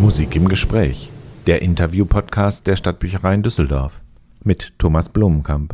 Musik im Gespräch, der Interview-Podcast der Stadtbüchereien Düsseldorf mit Thomas Blumenkamp.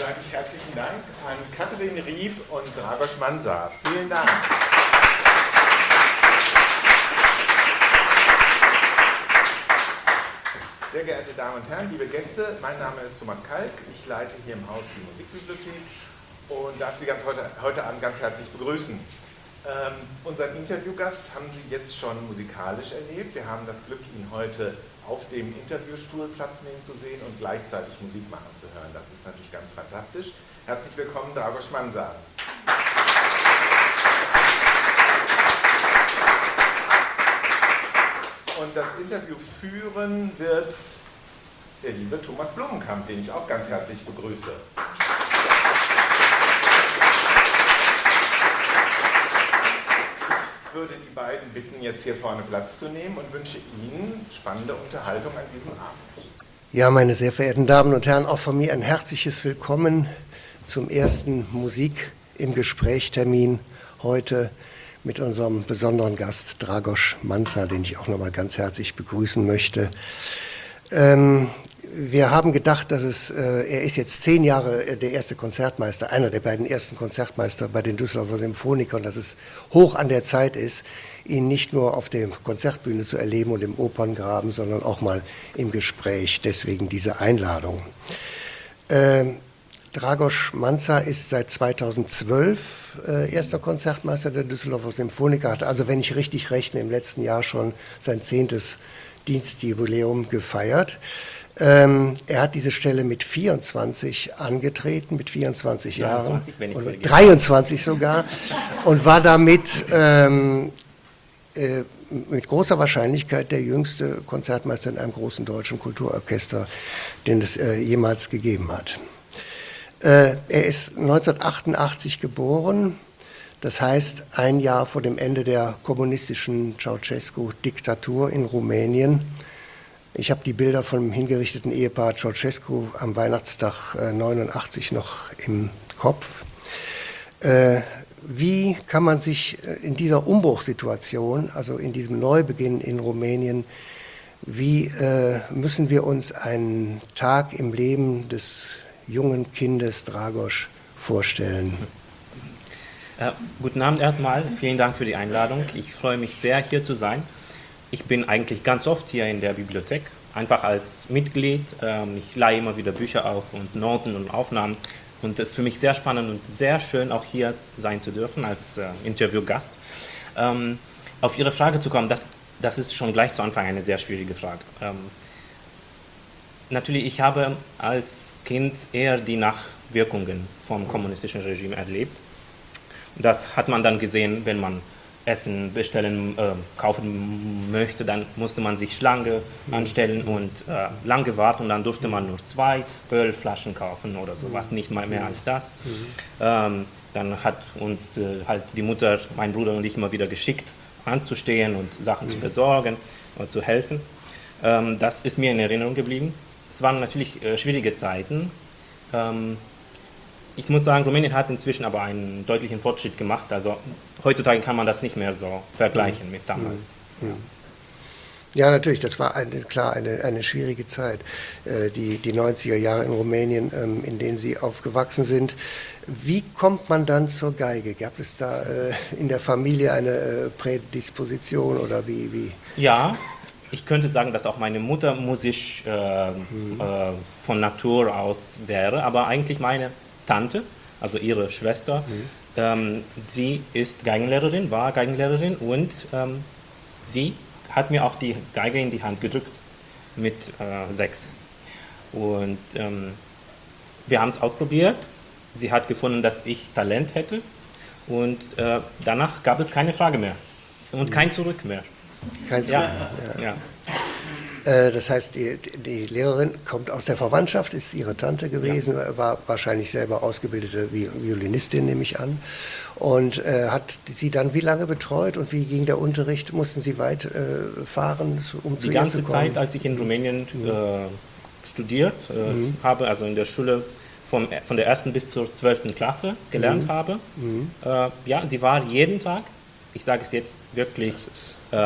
sage ich herzlichen Dank an Katharin Rieb und Dragos Mansa. Vielen Dank. Sehr geehrte Damen und Herren, liebe Gäste, mein Name ist Thomas Kalk. Ich leite hier im Haus die Musikbibliothek und darf Sie heute Abend ganz herzlich begrüßen. Unseren Interviewgast haben Sie jetzt schon musikalisch erlebt. Wir haben das Glück, ihn heute auf dem Interviewstuhl Platz nehmen zu sehen und gleichzeitig Musik machen zu hören. Das ist natürlich ganz fantastisch. Herzlich willkommen, Dragos Mansa. Und das Interview führen wird der liebe Thomas Blumenkamp, den ich auch ganz herzlich begrüße. Ich würde die beiden bitten, jetzt hier vorne Platz zu nehmen und wünsche Ihnen spannende Unterhaltung an diesem Abend. Ja, meine sehr verehrten Damen und Herren, auch von mir ein herzliches Willkommen zum ersten Musik im Gespräch-Termin heute mit unserem besonderen Gast Dragos Mansa, den ich auch nochmal ganz herzlich begrüßen möchte. Wir haben gedacht, er ist jetzt 10 Jahre der erste Konzertmeister, einer der beiden ersten Konzertmeister bei den Düsseldorfer Symphonikern, dass es hoch an der Zeit ist, ihn nicht nur auf der Konzertbühne zu erleben und im Operngraben, sondern auch mal im Gespräch. Deswegen diese Einladung. Dragos Mansa ist seit 2012 erster Konzertmeister der Düsseldorfer Symphoniker, hat also, wenn ich richtig rechne, im letzten Jahr schon sein 10. Dienstjubiläum gefeiert. Er hat diese Stelle mit 24 angetreten, mit 24 Jahren, und mit 23 sogar, und war damit mit großer Wahrscheinlichkeit der jüngste Konzertmeister in einem großen deutschen Kulturorchester, den es jemals gegeben hat. Er ist 1988 geboren, das heißt ein Jahr vor dem Ende der kommunistischen Ceausescu-Diktatur in Rumänien. Ich habe die Bilder vom hingerichteten Ehepaar Ceausescu am Weihnachtstag 89 noch im Kopf. Wie kann man sich in dieser Umbruchssituation, also in diesem Neubeginn in Rumänien, wie müssen wir uns einen Tag im Leben des jungen Kindes Dragos vorstellen? Guten Abend erstmal, vielen Dank für die Einladung. Ich freue mich sehr, hier zu sein. Ich bin eigentlich ganz oft hier in der Bibliothek, einfach als Mitglied. Ich leihe immer wieder Bücher aus und Noten und Aufnahmen. Und es ist für mich sehr spannend und sehr schön, auch hier sein zu dürfen als Interviewgast. Auf Ihre Frage zu kommen, das ist schon gleich zu Anfang eine sehr schwierige Frage. Natürlich, ich habe als Kind eher die Nachwirkungen vom kommunistischen Regime erlebt. Das hat man dann gesehen, wenn man Essen kaufen möchte, dann musste man sich Schlange anstellen und lange warten und dann durfte man nur 2 Ölflaschen kaufen oder sowas, nicht mal mehr als das. Dann hat uns halt die Mutter, mein Bruder und ich immer wieder geschickt, anzustehen und Sachen zu besorgen und zu helfen. Das ist mir in Erinnerung geblieben. Es waren natürlich schwierige Zeiten. Ich muss sagen, Rumänien hat inzwischen aber einen deutlichen Fortschritt gemacht. Also heutzutage kann man das nicht mehr so vergleichen mit damals. Ja, natürlich, das war eine schwierige Zeit, die 90er Jahre in Rumänien, in denen Sie aufgewachsen sind. Wie kommt man dann zur Geige? Gab es da in der Familie eine Prädisposition oder wie? Ja, ich könnte sagen, dass auch meine Mutter musisch von Natur aus wäre, aber eigentlich meine Tante, also ihre Schwester, sie ist Geigenlehrerin, war Geigenlehrerin und sie hat mir auch die Geige in die Hand gedrückt mit 6. Und wir haben es ausprobiert. Sie hat gefunden, dass ich Talent hätte und danach gab es keine Frage mehr und kein Zurück mehr. Kein Zurück mehr. Ja. Das heißt, die Lehrerin kommt aus der Verwandtschaft, ist ihre Tante gewesen, war wahrscheinlich selber ausgebildete Violinistin, nehme ich an. Und hat sie dann wie lange betreut und wie ging der Unterricht? Mussten Sie weit fahren, um zu ihr zu kommen? Die ganze Zeit, als ich in Rumänien studiert habe, also in der Schule von der 1. bis zur 12. Klasse gelernt habe. Ja, sie war jeden Tag, ich sage es jetzt wirklich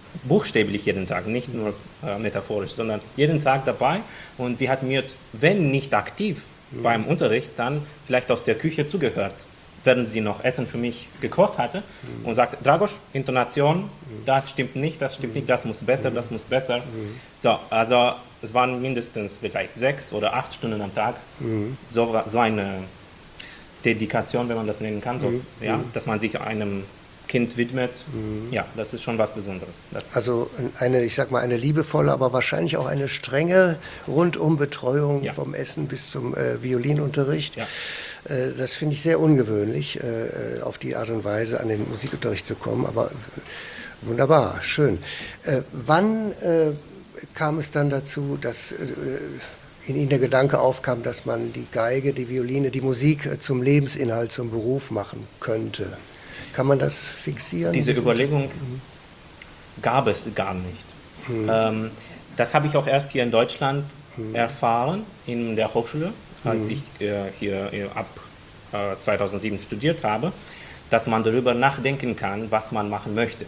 buchstäblich jeden Tag, nicht nur metaphorisch, sondern jeden Tag dabei. Und sie hat mir, wenn nicht aktiv beim Unterricht, dann vielleicht aus der Küche zugehört, während sie noch Essen für mich gekocht hatte und sagte, Dragoš, Intonation, das stimmt nicht, das muss besser, das muss besser. So, also es waren mindestens vielleicht 6 oder 8 Stunden am Tag, so eine Dedikation, wenn man das nennen kann, so, ja, dass man sich einem Kind widmet, ja, das ist schon was Besonderes. Also ich sag mal, eine liebevolle, aber wahrscheinlich auch eine strenge Rundumbetreuung vom Essen bis zum Violinunterricht. Ja. Das finde ich sehr ungewöhnlich, auf die Art und Weise an den Musikunterricht zu kommen, aber wunderbar, schön. Wann kam es dann dazu, dass in Ihnen der Gedanke aufkam, dass man die Geige, die Violine, die Musik zum Lebensinhalt, zum Beruf machen könnte? Kann man das fixieren? Diese Überlegung gab es gar nicht. Das habe ich auch erst hier in Deutschland erfahren, in der Hochschule, als ich hier ab 2007 studiert habe, dass man darüber nachdenken kann, was man machen möchte.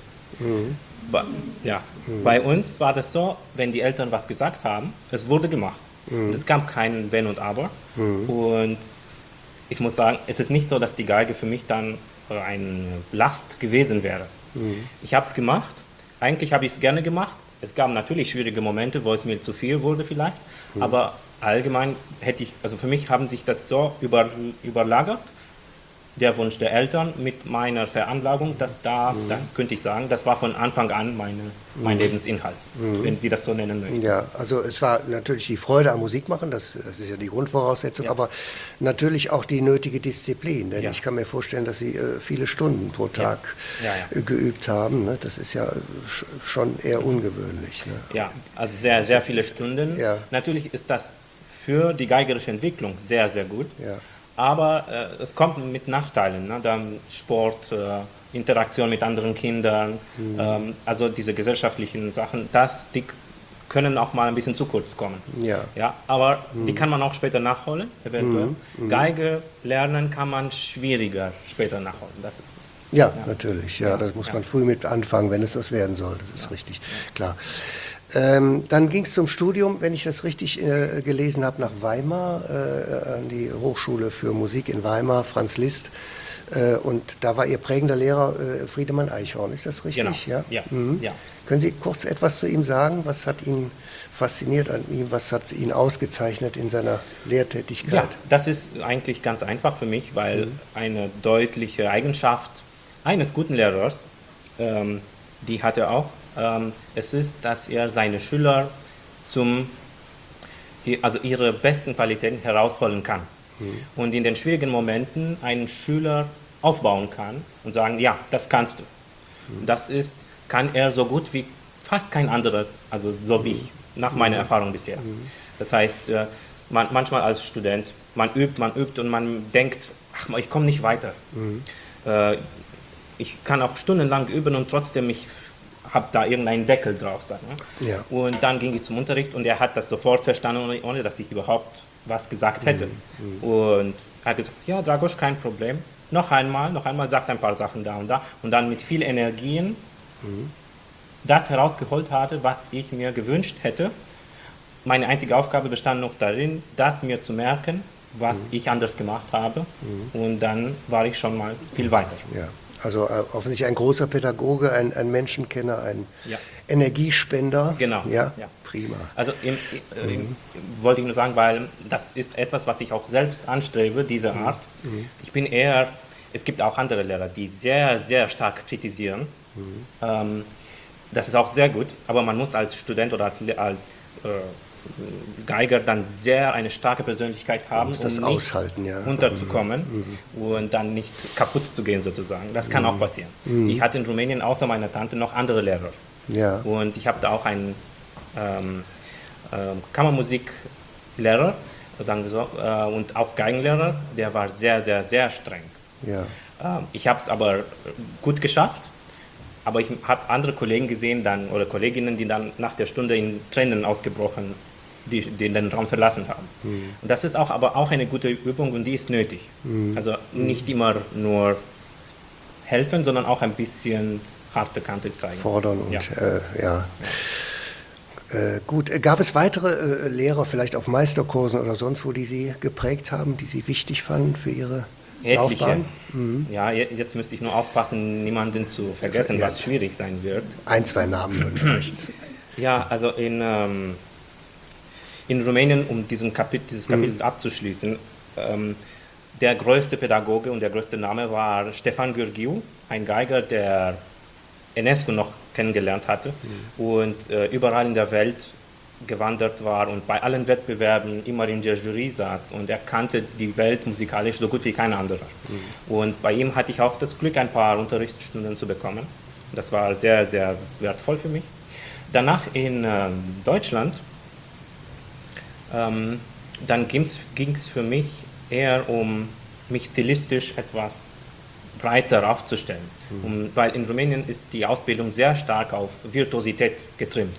Bei uns war das so, wenn die Eltern was gesagt haben, es wurde gemacht. Es gab kein Wenn und Aber. Und ich muss sagen, es ist nicht so, dass die Geige für mich dann eine Last gewesen wäre. Ich habe es gemacht. Eigentlich habe ich es gerne gemacht. Es gab natürlich schwierige Momente, wo es mir zu viel wurde vielleicht. Aber allgemein also für mich haben sich das so überlagert, der Wunsch der Eltern mit meiner Veranlagung, dass da könnte ich sagen, das war von Anfang an mein Lebensinhalt, wenn Sie das so nennen möchten. Ja, also es war natürlich die Freude am Musikmachen, das ist ja die Grundvoraussetzung, aber natürlich auch die nötige Disziplin, denn ich kann mir vorstellen, dass Sie viele Stunden pro Tag geübt haben, ne? Das ist ja schon eher ungewöhnlich. Ne? Ja, also sehr, sehr viele Stunden. Ja. Natürlich ist das für die geigerische Entwicklung sehr, sehr gut. Ja. Aber es kommt mit Nachteilen, ne? Dann Sport, Interaktion mit anderen Kindern, also diese gesellschaftlichen Sachen, die können auch mal ein bisschen zu kurz kommen. Ja, aber die kann man auch später nachholen, eventuell. Geige lernen kann man schwieriger später nachholen, das ist es. Ja, natürlich, das muss man früh mit anfangen, wenn es das werden soll, das ist richtig, klar. Dann ging es zum Studium, wenn ich das richtig gelesen habe, nach Weimar, an die Hochschule für Musik in Weimar, Franz Liszt. Und da war Ihr prägender Lehrer Friedemann Eichhorn, ist das richtig? Genau. Ja. Können Sie kurz etwas zu ihm sagen? Was hat ihn fasziniert an ihm? Was hat ihn ausgezeichnet in seiner Lehrtätigkeit? Ja, das ist eigentlich ganz einfach für mich, weil eine deutliche Eigenschaft eines guten Lehrers, die hat er auch, es ist, dass er seine Schüler ihre besten Qualitäten herausholen kann. Und in den schwierigen Momenten einen Schüler aufbauen kann und sagen, ja, das kannst du. Das kann er so gut wie fast kein anderer, also so wie ich, nach meiner Erfahrung bisher. Das heißt, manchmal als Student, man übt und man denkt, ach, ich komme nicht weiter. Ich kann auch stundenlang üben und trotzdem, ich habe da irgendeinen Deckel drauf. Sagen. Ja. Und dann ging ich zum Unterricht und er hat das sofort verstanden, ohne dass ich überhaupt was gesagt hätte. Und er hat gesagt, ja, Dragoš, kein Problem. Noch einmal, sagt ein paar Sachen da und da. Und dann mit viel Energien das herausgeholt hatte, was ich mir gewünscht hätte. Meine einzige Aufgabe bestand noch darin, das mir zu merken, was ich anders gemacht habe. Und dann war ich schon mal viel weiter. Ja. Also offensichtlich ein großer Pädagoge, ein Menschenkenner, ein Energiespender. Genau. Ja, prima. Also wollte ich nur sagen, weil das ist etwas, was ich auch selbst anstrebe, diese Art. Ich bin es gibt auch andere Lehrer, die sehr, sehr stark kritisieren. Das ist auch sehr gut, aber man muss als Student oder als Geiger dann eine starke Persönlichkeit haben, das um aushalten, nicht runterzukommen und dann nicht kaputt zu gehen sozusagen. Das kann auch passieren. Ich hatte in Rumänien außer meiner Tante noch andere Lehrer. Ja. Und ich habe da auch einen Kammermusiklehrer, sagen wir so, und auch Geigenlehrer, der war sehr, sehr, sehr streng. Ja. Ich habe es aber gut geschafft. Aber ich habe andere Kollegen gesehen oder Kolleginnen, die dann nach der Stunde in Tränen ausgebrochen, die den Raum verlassen haben. Und das ist aber auch eine gute Übung und die ist nötig. Also nicht immer nur helfen, sondern auch ein bisschen harte Kante zeigen. Fordern und Ja. ja. Gut, gab es weitere Lehrer vielleicht auf Meisterkursen oder sonst wo, die Sie geprägt haben, die Sie wichtig fanden für Ihre Etliche. Laufbahn? Ja, jetzt müsste ich nur aufpassen, niemanden zu vergessen, Ja. was schwierig sein wird. Ein, zwei Namen würden reichen. Ja, also in Rumänien, um dieses Kapitel abzuschließen, der größte Pädagoge und der größte Name war Stefan Gheorghiu, ein Geiger, der Enescu noch kennengelernt hatte und überall in der Welt gewandert war und bei allen Wettbewerben immer in der Jury saß und er kannte die Welt musikalisch so gut wie kein anderer. Und bei ihm hatte ich auch das Glück, ein paar Unterrichtsstunden zu bekommen. Das war sehr, sehr wertvoll für mich. Danach in Deutschland, dann ging es für mich eher um mich stilistisch etwas breiter aufzustellen. Weil in Rumänien ist die Ausbildung sehr stark auf Virtuosität getrimmt.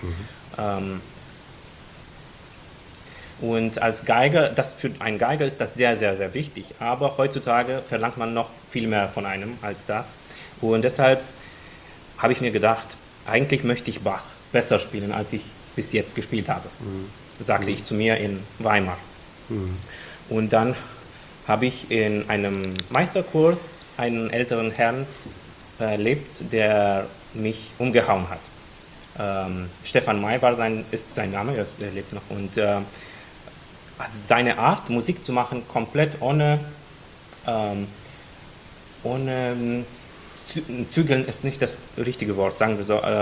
Und als Geiger, für einen Geiger ist das sehr, sehr, sehr wichtig. Aber heutzutage verlangt man noch viel mehr von einem als das. Und deshalb habe ich mir gedacht, eigentlich möchte ich Bach besser spielen, als ich bis jetzt gespielt habe. Sagte ich zu mir in Weimar. Und dann habe ich in einem Meisterkurs einen älteren Herrn erlebt, der mich umgehauen hat. Stefan May ist sein Name, er lebt noch. Und also seine Art, Musik zu machen, komplett ohne Zügeln ist nicht das richtige Wort, sagen wir so,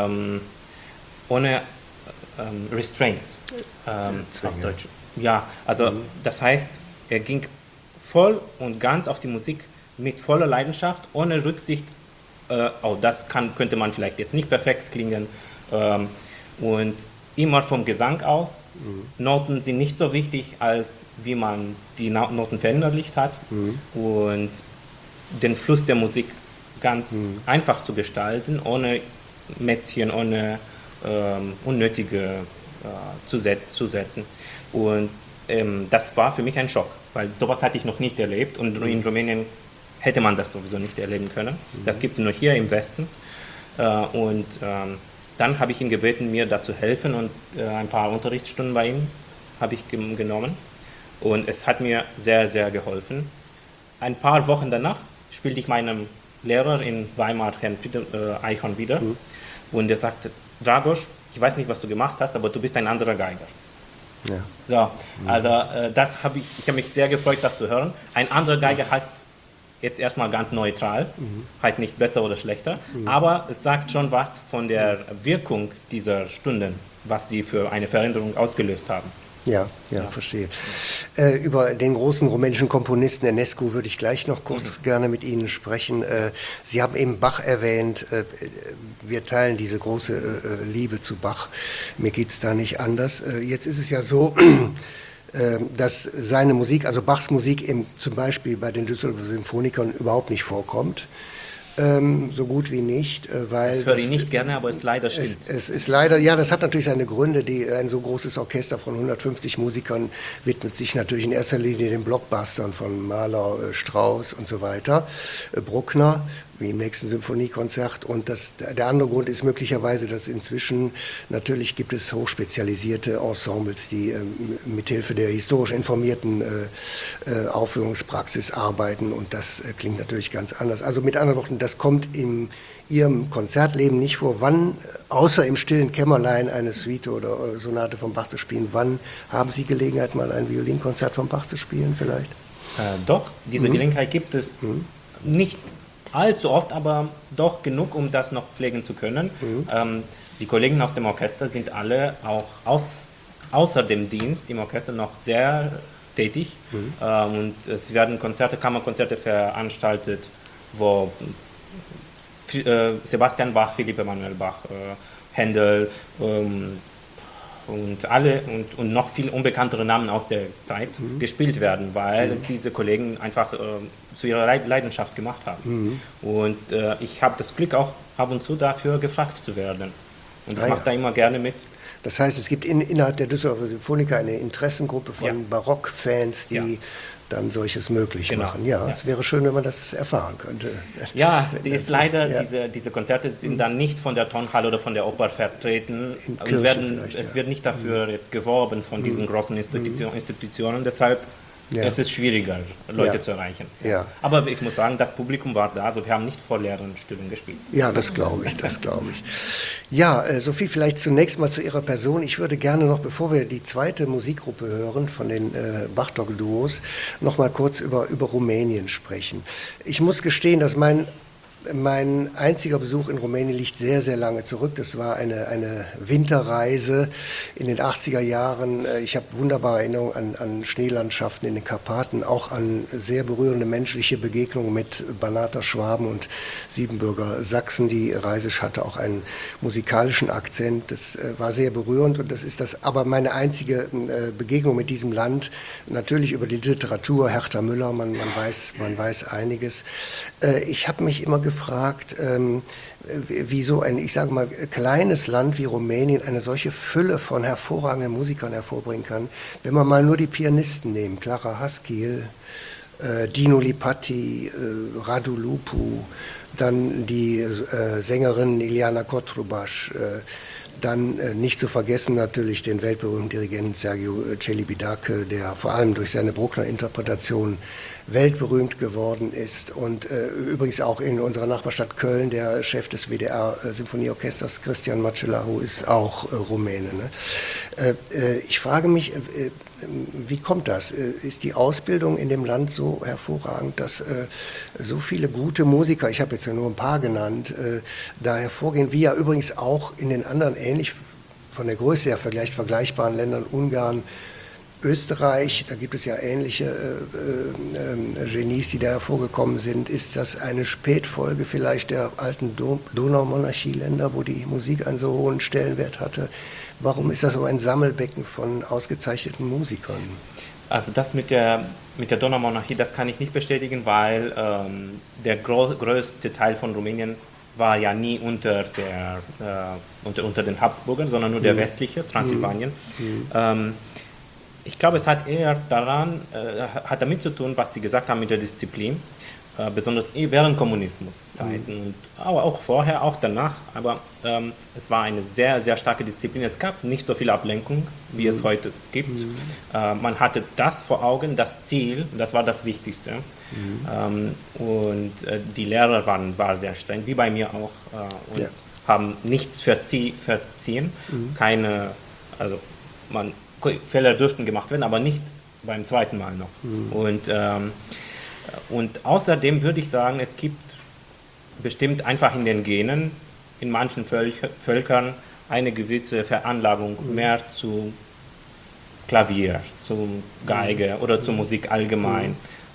ohne Restraints auf Deutsch. Ja, also das heißt, er ging voll und ganz auf die Musik mit voller Leidenschaft, ohne Rücksicht, könnte man vielleicht jetzt nicht perfekt klingen, und immer vom Gesang aus. Noten sind nicht so wichtig, als wie man die Noten verinnerlicht hat und den Fluss der Musik ganz einfach zu gestalten, ohne Mätzchen, ohne unnötige zu setzen. Und das war für mich ein Schock, weil sowas hatte ich noch nicht erlebt und in Rumänien hätte man das sowieso nicht erleben können. Das gibt es nur hier im Westen. Und dann habe ich ihn gebeten, mir da zu helfen und ein paar Unterrichtsstunden bei ihm habe ich genommen. Und es hat mir sehr, sehr geholfen. Ein paar Wochen danach spielte ich meinem Lehrer in Weimar, Herrn Eichhorn, wieder. Und er sagte, Dragos, ich weiß nicht, was du gemacht hast, aber du bist ein anderer Geiger. Ja. So, also ich habe mich sehr gefreut, das zu hören. Ein anderer Geiger heißt jetzt erstmal ganz neutral, heißt nicht besser oder schlechter, aber es sagt schon was von der Wirkung dieser Stunden, was sie für eine Veränderung ausgelöst haben. Ja, verstehe. Über den großen rumänischen Komponisten Enescu würde ich gleich noch kurz gerne mit Ihnen sprechen. Sie haben eben Bach erwähnt. Wir teilen diese große Liebe zu Bach. Mir geht es da nicht anders. Jetzt ist es ja so, dass seine Musik, also Bachs Musik eben zum Beispiel bei den Düsseldorfer Symphonikern überhaupt nicht vorkommt. So gut wie nicht, weil... Das höre ich nicht gerne, aber es leider stimmt. Es ist leider, ja, das hat natürlich seine Gründe. Ein so großes Orchester von 150 Musikern widmet sich natürlich in erster Linie den Blockbustern von Mahler, Strauss und so weiter, Bruckner, wie im nächsten Symphoniekonzert. Und der andere Grund ist möglicherweise, dass inzwischen natürlich gibt es hochspezialisierte Ensembles, die mithilfe der historisch informierten Aufführungspraxis arbeiten. Und das klingt natürlich ganz anders. Also mit anderen Worten, das kommt in Ihrem Konzertleben nicht vor. Wann, außer im stillen Kämmerlein eine Suite oder Sonate von Bach zu spielen, wann haben Sie Gelegenheit, mal ein Violinkonzert von Bach zu spielen vielleicht? Doch, diese Gelegenheit gibt es nicht allzu oft, aber doch genug, um das noch pflegen zu können. Die Kollegen aus dem Orchester sind alle auch außer dem Dienst im Orchester noch sehr tätig. Und es werden Kammerkonzerte veranstaltet, wo Sebastian Bach, Philipp Emanuel Bach, Händel und noch viel unbekanntere Namen aus der Zeit gespielt werden, weil es diese Kollegen einfach zu ihrer Leidenschaft gemacht haben. Und ich habe das Glück, auch ab und zu dafür gefragt zu werden. Und ich mache da immer gerne mit. Das heißt, es gibt innerhalb der Düsseldorfer Symphoniker eine Interessengruppe von Barockfans, die dann solches möglich Genau. machen. Ja, es wäre schön, wenn man das erfahren könnte. Ja, die ist leider, Ja. diese Konzerte sind dann nicht von der Tonhalle oder von der Oper vertreten. In Und Kirchen es vielleicht, wird nicht dafür jetzt geworben von diesen großen Institutionen. Deshalb Ja. es ist schwieriger, Leute Ja. zu erreichen. Ja. Aber ich muss sagen, das Publikum war da, also wir haben nicht vor leeren Stühlen gespielt. Ja, das glaube ich, das glaube ich. Ja, Sophie, vielleicht zunächst mal zu Ihrer Person. Ich würde gerne noch, bevor wir die zweite Musikgruppe hören von den Bartók-Duos, noch mal kurz über Rumänien sprechen. Ich muss gestehen, dass mein einziger Besuch in Rumänien liegt sehr, sehr lange zurück. Das war eine Winterreise in den 80er Jahren. Ich habe wunderbare Erinnerungen an Schneelandschaften in den Karpaten, auch an sehr berührende menschliche Begegnungen mit Banater Schwaben und Siebenbürger Sachsen. Die Reise hatte auch einen musikalischen Akzent. Das war sehr berührend und das ist das. Aber meine einzige Begegnung mit diesem Land, natürlich über die Literatur, Herta Müller, man weiß einiges. Ich habe mich immer gefragt, wie so ein, ich sage mal, kleines Land wie Rumänien eine solche Fülle von hervorragenden Musikern hervorbringen kann, wenn man mal nur die Pianisten nimmt, Clara Haskil, Dino Lipatti, Radu Lupu, dann die Sängerin Iliana Kotrubasch, dann nicht zu vergessen natürlich den weltberühmten Dirigenten Sergiu Celibidache, der vor allem durch seine Bruckner-Interpretation weltberühmt geworden ist. Und übrigens auch in unserer Nachbarstadt Köln, der Chef des WDR-Symphonieorchesters Cristian Marcellahu ist auch Rumäne. Ne? Ich frage mich, wie kommt das? Ist die Ausbildung in dem Land so hervorragend, dass so viele gute Musiker, ich habe jetzt ja nur ein paar genannt, da hervorgehen, wie ja übrigens auch in den anderen ähnlich von der Größe her vergleichbaren Ländern, Ungarn, Österreich, da gibt es ja ähnliche Genies, die da hervorgekommen sind. Ist das eine Spätfolge vielleicht der alten Donaumonarchieländer, wo die Musik einen so hohen Stellenwert hatte? Warum ist das so ein Sammelbecken von ausgezeichneten Musikern? Also das mit der Donaumonarchie, das kann ich nicht bestätigen, weil der größte Teil von Rumänien war ja nie unter den Habsburgern, sondern nur der westliche, Transsilvanien. Ich glaube, es hat eher hat damit zu tun, was Sie gesagt haben mit der Disziplin, besonders während Kommunismuszeiten, aber auch vorher, auch danach. Aber es war eine sehr, sehr starke Disziplin. Es gab nicht so viel Ablenkung, wie es heute gibt. Man hatte das vor Augen, das Ziel, das war das Wichtigste. Und die Lehrer waren sehr streng, wie bei mir auch, und haben nichts verziehen. Fehler dürften gemacht werden, aber nicht beim zweiten Mal noch. Und außerdem würde ich sagen, es gibt bestimmt einfach in den Genen, in manchen Völkern, eine gewisse Veranlagung mehr zu Klavier, zu Geige oder zur Musik allgemein.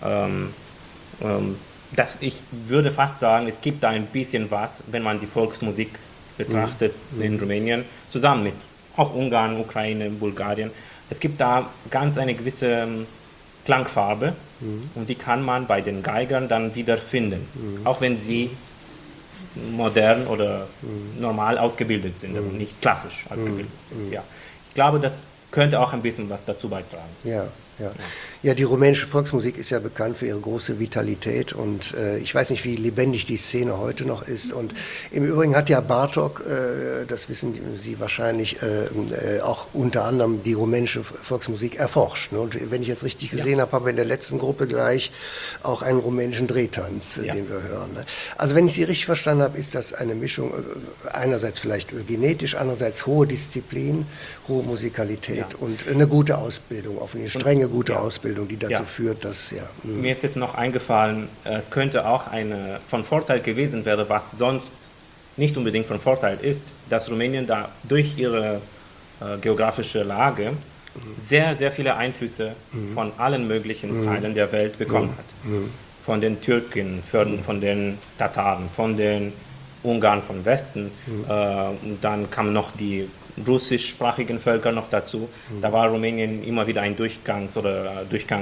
Ich würde fast sagen, es gibt da ein bisschen was, wenn man die Volksmusik betrachtet in Rumänien, zusammen mit auch Ungarn, Ukraine, Bulgarien. Es gibt da ganz eine gewisse Klangfarbe und die kann man bei den Geigern dann wieder finden, auch wenn sie modern oder normal ausgebildet sind, also nicht klassisch ausgebildet sind. Ja. Ich glaube, das könnte auch ein bisschen was dazu beitragen. Ja, die rumänische Volksmusik ist ja bekannt für ihre große Vitalität und ich weiß nicht, wie lebendig die Szene heute noch ist. Und im Übrigen hat ja Bartók, das wissen Sie wahrscheinlich, auch unter anderem die rumänische Volksmusik erforscht. Ne? Und wenn ich jetzt richtig gesehen habe, haben wir in der letzten Gruppe gleich auch einen rumänischen Drehtanz, den wir hören. Ne? Also wenn ich Sie richtig verstanden habe, ist das eine Mischung, einerseits vielleicht genetisch, andererseits hohe Disziplin, hohe Musikalität und eine gute Ausbildung, auf eine strenge, gute Ausbildung, die dazu führt, dass, Mir ist jetzt noch eingefallen, es könnte auch von Vorteil gewesen werden, was sonst nicht unbedingt von Vorteil ist, dass Rumänien da durch ihre geografische Lage sehr, sehr viele Einflüsse von allen möglichen Teilen der Welt bekommen hat. Von den Türken, von den Tataren, von den Ungarn vom Westen, und dann kamen noch die russischsprachigen Völker noch dazu. Da war Rumänien immer wieder ein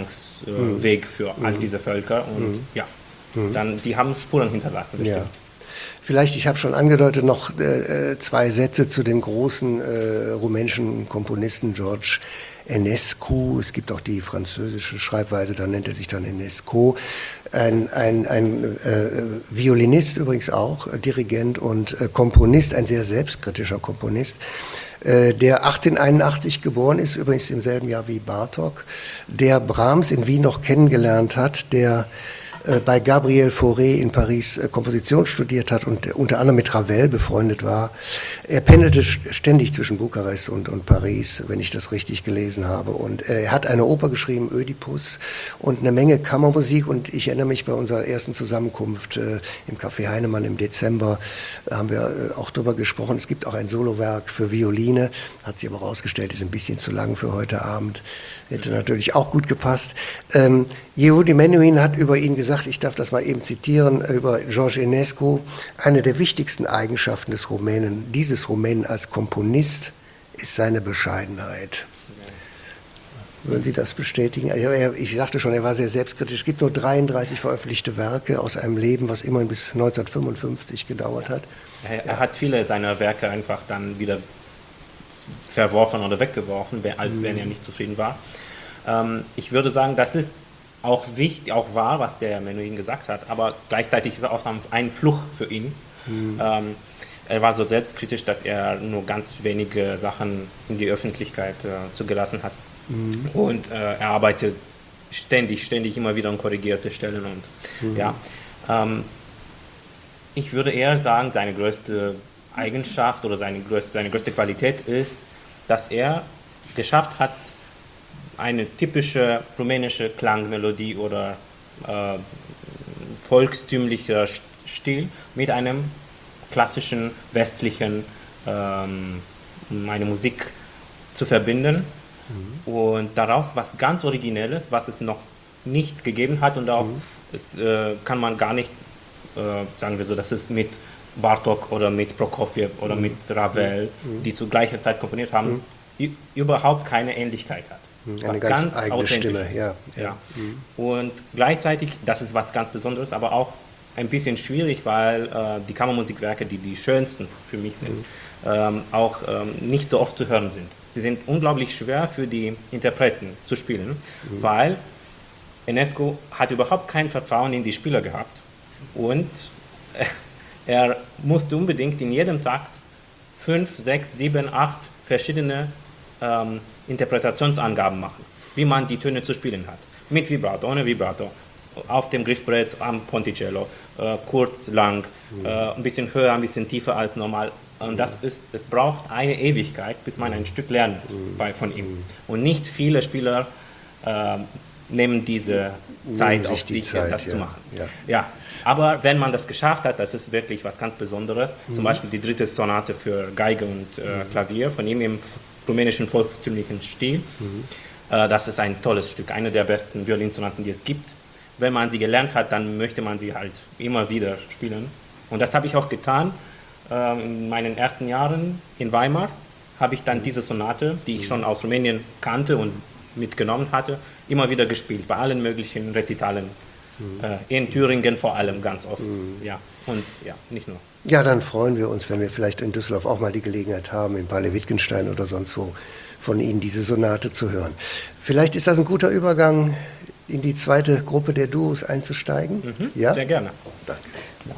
Durchgangsweg für all diese Völker und dann die haben Spuren hinterlassen, bestimmt. Vielleicht, ich habe schon angedeutet, noch 2 Sätze zu dem großen rumänischen Komponisten George Enescu. Es gibt auch die französische Schreibweise, da nennt er sich dann Enescu. Ein Violinist übrigens auch, Dirigent und Komponist, ein sehr selbstkritischer Komponist, der 1881 geboren ist, übrigens im selben Jahr wie Bartók, der Brahms in Wien noch kennengelernt hat, der bei Gabriel Fauré in Paris Komposition studiert hat und unter anderem mit Ravel befreundet war. Er pendelte ständig zwischen Bukarest und Paris, wenn ich das richtig gelesen habe. Und er hat eine Oper geschrieben, Ödipus, und eine Menge Kammermusik. Und ich erinnere mich, bei unserer ersten Zusammenkunft im Café Heinemann im Dezember haben wir auch darüber gesprochen. Es gibt auch ein Solowerk für Violine, hat sich aber herausgestellt, ist ein bisschen zu lang für heute Abend. Hätte natürlich auch gut gepasst. Yehudi Menuhin hat über ihn gesagt, ich darf das mal eben zitieren, über George Enescu, eine der wichtigsten Eigenschaften dieses Rumänen als Komponist ist seine Bescheidenheit. Würden Sie das bestätigen? Ich sagte schon, er war sehr selbstkritisch. Es gibt nur 33 veröffentlichte Werke aus einem Leben, was immerhin bis 1955 gedauert hat. Er hat viele seiner Werke einfach dann wieder verworfen oder weggeworfen, als wenn er nicht zufrieden war. Ich würde sagen, das ist auch wichtig, auch wahr, was der Menuhin gesagt hat, aber gleichzeitig ist es auch ein Fluch für ihn. Er war so selbstkritisch, dass er nur ganz wenige Sachen in die Öffentlichkeit zugelassen hat. Und er arbeitet ständig immer wieder an korrigierte Stellen. Und ich würde eher sagen, seine größte Eigenschaft oder seine größte Qualität ist, dass er geschafft hat, eine typische rumänische Klangmelodie oder volkstümlicher Stil mit einem klassischen westlichen eine Musik zu verbinden und daraus was ganz Originelles, was es noch nicht gegeben hat und auch kann man gar nicht, sagen wir so, dass es mit Bartók oder mit Prokofjew oder mit Ravel, die zu gleicher Zeit komponiert haben, überhaupt keine Ähnlichkeit hat. Eine ganz eigene Stimme, ja. Und gleichzeitig, das ist was ganz Besonderes, aber auch ein bisschen schwierig, weil die Kammermusikwerke, die die schönsten für mich sind, auch nicht so oft zu hören sind. Sie sind unglaublich schwer für die Interpreten zu spielen, weil Enescu hat überhaupt kein Vertrauen in die Spieler gehabt und er musste unbedingt in jedem Takt 5, 6, 7, 8 verschiedene Interpretationsangaben machen, wie man die Töne zu spielen hat. Mit Vibrato, ohne Vibrato, auf dem Griffbrett, am Ponticello, kurz, lang, ein bisschen höher, ein bisschen tiefer als normal. Und es braucht eine Ewigkeit, bis man ein Stück lernt von ihm. Und nicht viele Spieler nehmen diese Zeit auf sich, das zu machen. Ja. Aber wenn man das geschafft hat, das ist wirklich was ganz Besonderes. Zum Beispiel die 3. Sonate für Geige und Klavier von ihm im rumänischen volkstümlichen Stil. Das ist ein tolles Stück, eine der besten Violinsonaten, die es gibt. Wenn man sie gelernt hat, dann möchte man sie halt immer wieder spielen. Und das habe ich auch getan. In meinen ersten Jahren in Weimar habe ich dann diese Sonate, die ich schon aus Rumänien kannte und mitgenommen hatte, immer wieder gespielt, bei allen möglichen Rezitalen. In Thüringen vor allem ganz oft. Ja, und ja, nicht nur. Ja, dann freuen wir uns, wenn wir vielleicht in Düsseldorf auch mal die Gelegenheit haben, in Palle-Wittgenstein oder sonst wo, von Ihnen diese Sonate zu hören. Vielleicht ist das ein guter Übergang, in die zweite Gruppe der Duos einzusteigen. Ja? Sehr gerne. Danke. Ja.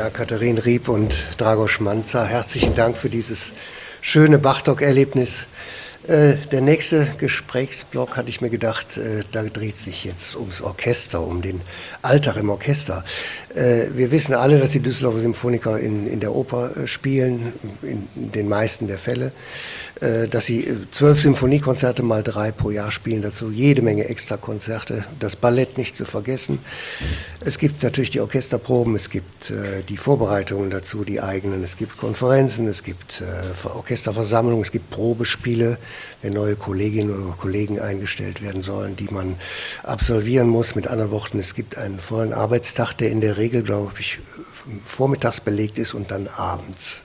Ja, Katharin Rieb und Dragoš Manca, herzlichen Dank für dieses schöne Bartók-Erlebnis. Der nächste Gesprächsblock, hatte ich mir gedacht, da dreht sich jetzt ums Orchester, um den Alltag im Orchester. Wir wissen alle, dass die Düsseldorfer Symphoniker in der Oper spielen, in den meisten der Fälle, dass sie 12 Symphoniekonzerte mal 3 pro Jahr spielen, dazu jede Menge Extrakonzerte, das Ballett nicht zu vergessen. Es gibt natürlich die Orchesterproben, es gibt die Vorbereitungen dazu, die eigenen, es gibt Konferenzen, es gibt Orchesterversammlungen, es gibt Probespiele, wenn neue Kolleginnen oder Kollegen eingestellt werden sollen, die man absolvieren muss. Mit anderen Worten, es gibt einen vollen Arbeitstag, der in der Regel, glaube ich, vormittags belegt ist und dann abends.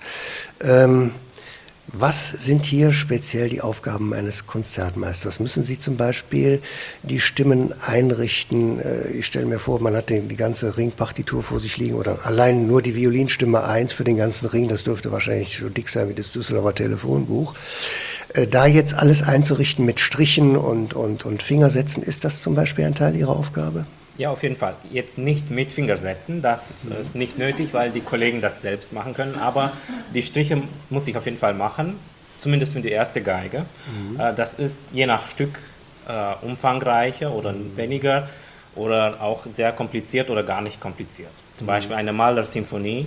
Was sind hier speziell die Aufgaben eines Konzertmeisters? Müssen Sie zum Beispiel die Stimmen einrichten? Ich stelle mir vor, man hat die ganze Ringpartitur vor sich liegen oder allein nur die Violinstimme 1 für den ganzen Ring, das dürfte wahrscheinlich so dick sein wie das Düsseldorfer Telefonbuch. Da jetzt alles einzurichten mit Strichen und Fingersätzen, ist das zum Beispiel ein Teil Ihrer Aufgabe? Ja, auf jeden Fall. Jetzt nicht mit Fingersätzen, das ist nicht nötig, weil die Kollegen das selbst machen können, aber die Striche muss ich auf jeden Fall machen, zumindest für die erste Geige. Das ist je nach Stück umfangreicher oder weniger oder auch sehr kompliziert oder gar nicht kompliziert. Zum Beispiel eine Mahler-Symphonie,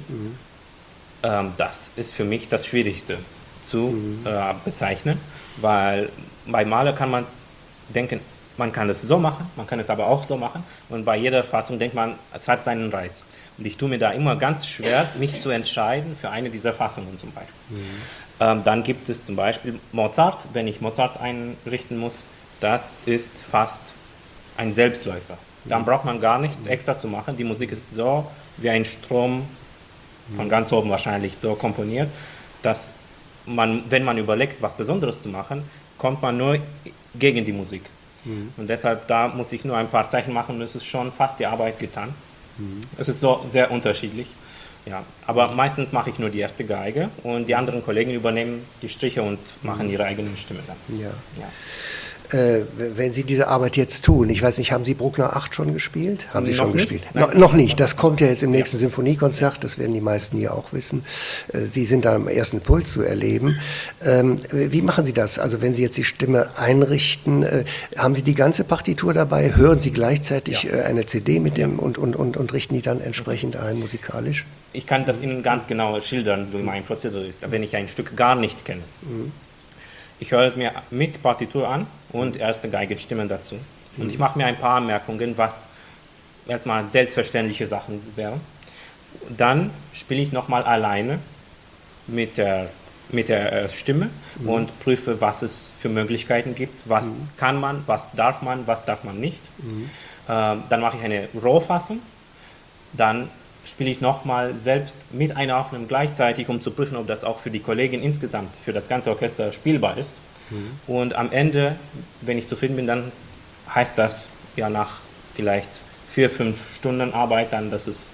das ist für mich das Schwierigste zu bezeichnen, weil bei Mahler kann man denken, man kann es so machen, man kann es aber auch so machen und bei jeder Fassung denkt man, es hat seinen Reiz. Und ich tue mir da immer ganz schwer, mich zu entscheiden für eine dieser Fassungen zum Beispiel. Dann gibt es zum Beispiel Mozart, wenn ich Mozart einrichten muss, das ist fast ein Selbstläufer. Dann braucht man gar nichts extra zu machen, die Musik ist so wie ein Strom, von ganz oben wahrscheinlich so komponiert, dass man, wenn man überlegt, was Besonderes zu machen, kommt man nur gegen die Musik. Und deshalb, da muss ich nur ein paar Zeichen machen und es ist schon fast die Arbeit getan. Es ist so sehr unterschiedlich. Ja. Aber meistens mache ich nur die erste Geige und die anderen Kollegen übernehmen die Striche und machen ihre eigenen Stimme dann. Ja. Ja. Wenn Sie diese Arbeit jetzt tun, ich weiß nicht, haben Sie Bruckner 8 schon gespielt? Haben Sie Noch schon nicht. gespielt? Noch nicht, das kommt ja jetzt im nächsten Symphoniekonzert, das werden die meisten hier auch wissen. Sie sind da am ersten Puls zu erleben. Wie machen Sie das? Also wenn Sie jetzt die Stimme einrichten, haben Sie die ganze Partitur dabei? Hören Sie gleichzeitig eine CD mit dem und richten die dann entsprechend ein musikalisch? Ich kann das Ihnen ganz genau schildern, wie mein Prozedere ist, wenn ich ein Stück gar nicht kenne. Ich höre es mir mit Partitur an und erste Geigenstimmen dazu. Und ich mache mir ein paar Anmerkungen, was erstmal selbstverständliche Sachen wären. Dann spiele ich nochmal alleine mit der Stimme und prüfe, was es für Möglichkeiten gibt, was kann man, was darf man nicht. Dann mache ich eine Rohfassung, dann spiele ich nochmal selbst mit einer Aufnahme gleichzeitig, um zu prüfen, ob das auch für die Kollegen insgesamt, für das ganze Orchester spielbar ist. Und am Ende, wenn ich zufrieden bin, dann heißt das ja nach vielleicht 4-5 Stunden Arbeit dann, dass es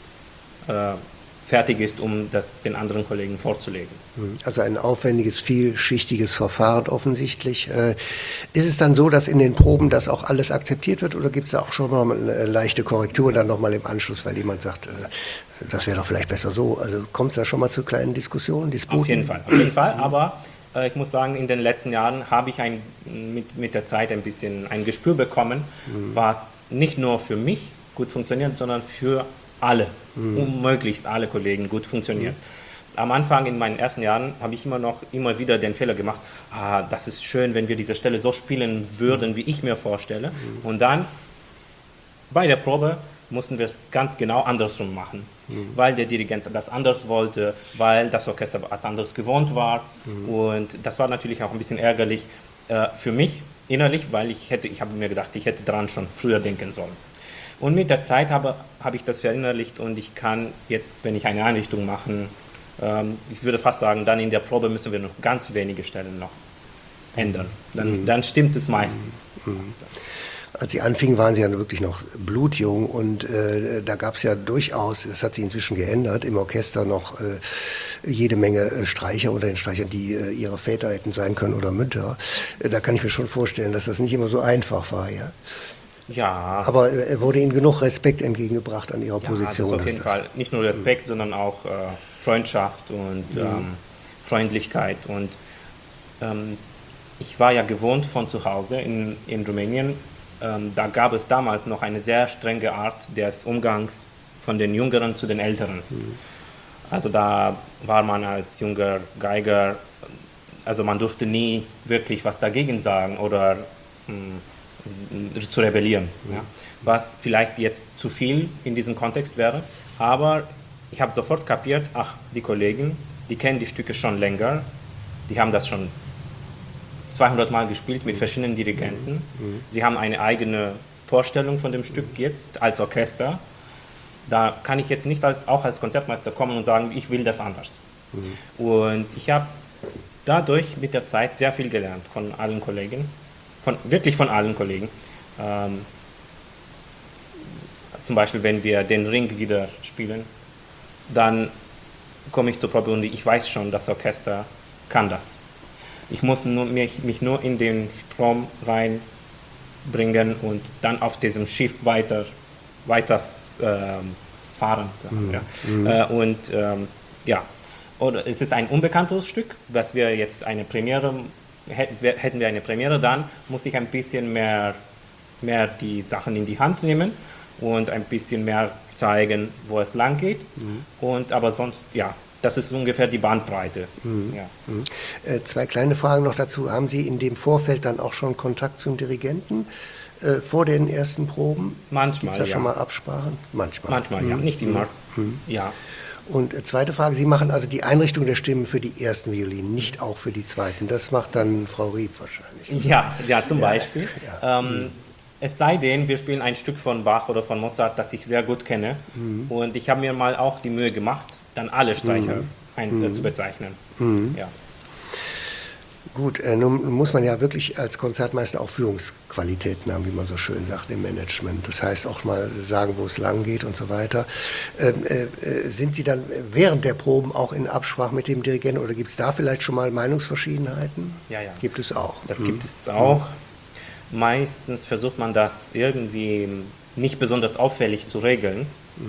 fertig ist, um das den anderen Kollegen vorzulegen. Also ein aufwendiges, vielschichtiges Verfahren offensichtlich. Ist es dann so, dass in den Proben das auch alles akzeptiert wird oder gibt es da auch schon mal eine leichte Korrektur dann nochmal im Anschluss, weil jemand sagt, das wäre doch vielleicht besser so? Also kommt es da schon mal zu kleinen Diskussionen, Disputen? Auf jeden Fall. Aber ich muss sagen, in den letzten Jahren habe ich mit der Zeit ein bisschen ein Gespür bekommen, was nicht nur für mich gut funktioniert, sondern für alle, um möglichst alle Kollegen gut funktioniert. Am Anfang, in meinen ersten Jahren, habe ich immer wieder den Fehler gemacht, das ist schön, wenn wir diese Stelle so spielen würden, wie ich mir vorstelle. Und dann, bei der Probe, mussten wir es ganz genau andersrum machen, weil der Dirigent das anders wollte, weil das Orchester was anderes gewohnt war. Und das war natürlich auch ein bisschen ärgerlich für mich innerlich, weil ich habe mir gedacht, ich hätte daran schon früher denken sollen. Und mit der Zeit habe ich das verinnerlicht und ich kann jetzt, wenn ich eine Einrichtung mache, ich würde fast sagen, dann in der Probe müssen wir noch ganz wenige Stellen noch ändern. Dann stimmt es meistens. Als Sie anfingen, waren Sie ja wirklich noch blutjung und da gab es ja durchaus, das hat sich inzwischen geändert, im Orchester noch jede Menge Streicher unter den Streichern, die ihre Väter hätten sein können oder Mütter. Da kann ich mir schon vorstellen, dass das nicht immer so einfach war, ja. Ja, Aber wurde Ihnen genug Respekt entgegengebracht an Ihrer ja, Position? das auf jeden Fall. Nicht nur Respekt, sondern auch Freundschaft und Freundlichkeit. Und ich war ja gewohnt von zu Hause in Rumänien. Da gab es damals noch eine sehr strenge Art des Umgangs von den Jüngeren zu den Älteren. Also da war man als junger Geiger, also man durfte nie wirklich was dagegen sagen oder zu rebellieren. Ja. Was vielleicht jetzt zu viel in diesem Kontext wäre, aber ich habe sofort kapiert, ach, die Kollegen, die kennen die Stücke schon länger, die haben das schon 200 Mal gespielt mit verschiedenen Dirigenten. Sie haben eine eigene Vorstellung von dem Stück jetzt als Orchester. Da kann ich jetzt nicht auch als Konzertmeister kommen und sagen, ich will das anders. Und ich habe dadurch mit der Zeit sehr viel gelernt von allen Kollegen, wirklich von allen Kollegen. Zum Beispiel, wenn wir den Ring wieder spielen, dann komme ich zur Probe und ich weiß schon, das Orchester kann das. Ich muss mich nur in den Strom reinbringen und dann auf diesem Schiff weiter fahren. Ja. Ja, oder es ist ein unbekanntes Stück, dass wir jetzt eine Premiere hätten wir eine Premiere, dann muss ich ein bisschen mehr die Sachen in die Hand nehmen und ein bisschen mehr zeigen, wo es lang geht. Aber sonst, ja, das ist ungefähr die Bandbreite. Ja. Zwei kleine Fragen noch dazu. Haben Sie in dem Vorfeld dann auch schon Kontakt zum Dirigenten vor den ersten Proben? Manchmal, Gibt's da ja. schon mal Absprachen? Manchmal. Ja, nicht immer. Ja. Und zweite Frage, Sie machen also die Einrichtung der Stimmen für die ersten Violinen, nicht auch für die zweiten. Das macht dann Frau Rieb wahrscheinlich. Ja, zum Beispiel. Ja. Es sei denn, wir spielen ein Stück von Bach oder von Mozart, das ich sehr gut kenne. Und ich habe mir mal auch die Mühe gemacht, dann alle Streicher zu bezeichnen. Ja. Gut, nun muss man ja wirklich als Konzertmeister auch Führungsqualitäten haben, wie man so schön sagt, im Management. Das heißt auch mal sagen, wo es lang geht und so weiter. Sind Sie dann während der Proben auch in Absprache mit dem Dirigenten oder gibt es da vielleicht schon mal Meinungsverschiedenheiten? Ja. Gibt es auch. Das gibt es auch. Meistens versucht man das irgendwie nicht besonders auffällig zu regeln,